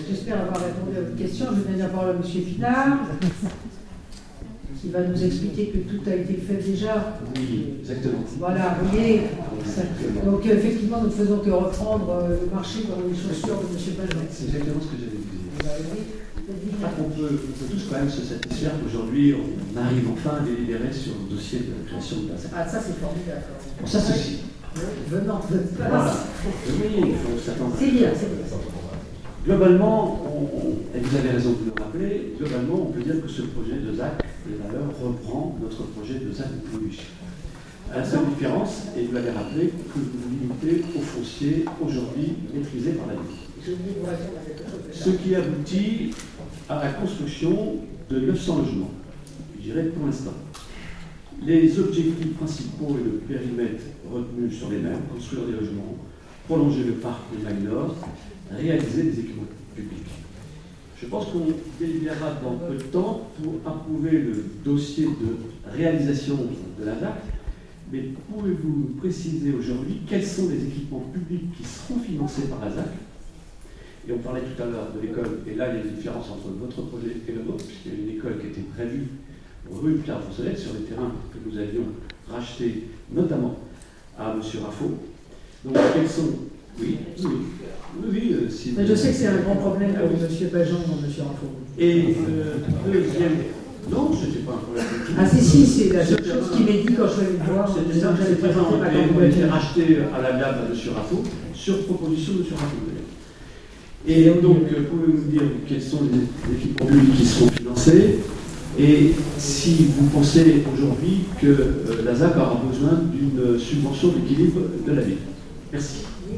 j'espère avoir répondu à votre question. Je vais donner la parole à M. Pinard, qui va nous expliquer que tout a été fait déjà. Oui, exactement. Voilà, vous voyez. Donc effectivement, nous ne faisons que reprendre le marché dans les chaussures de M. Pajon. C'est exactement ce que j'avais dit. On peut tous quand même se satisfaire qu'aujourd'hui, on arrive enfin à délibérer sur le dossier de la création de l'ASAC. Ah, ça c'est formidable. Bon, ça ceci. Venant de votre place. Voilà. Oui, il faut s'attendre. C'est bien, c'est bien. Globalement, et vous avez raison de le rappeler, globalement, on peut dire que ce projet de ZAC des valeurs reprend notre projet de ZAC de Louis. À la seule différence, et vous l'avez rappelé, que vous vous limitez au foncier aujourd'hui maîtrisé par la ville. Ce qui aboutit à la construction de 900 logements, je dirais pour l'instant. Les objectifs principaux et le périmètre retenus sont les mêmes: construire des logements, prolonger le parc de Magne Nord, réaliser des équipements publics. Je pense qu'on délibérera dans peu de temps pour approuver le dossier de réalisation de la ZAC, mais pouvez-vous nous préciser aujourd'hui quels sont les équipements publics qui seront financés par la ZAC? Et on parlait tout à l'heure de l'école, et là il y a une différence entre votre projet et le nôtre, puisqu'il y a une école qui était prévue rue Pierre-Foncelette, sur les terrains que nous avions rachetés, notamment à M. Raffo. Donc, quels sont... Oui, si Mais je sais que c'est un grand problème pour M. Pajon ou M. Raffo. Et deuxième... Non, ce n'était pas un problème. Ah si, c'est la seule chose qui m'est dit quand je suis allé le voir. C'était ça, j'avais présenté ma candidature racheté à l'amiable à M. Raffo, sur proposition de M. Raffo. Et donc, pouvez-vous me dire quels sont les équipements publics qui seront financés? Et si vous pensez aujourd'hui que la ZAC aura besoin d'une subvention d'équilibre de la ville. Merci.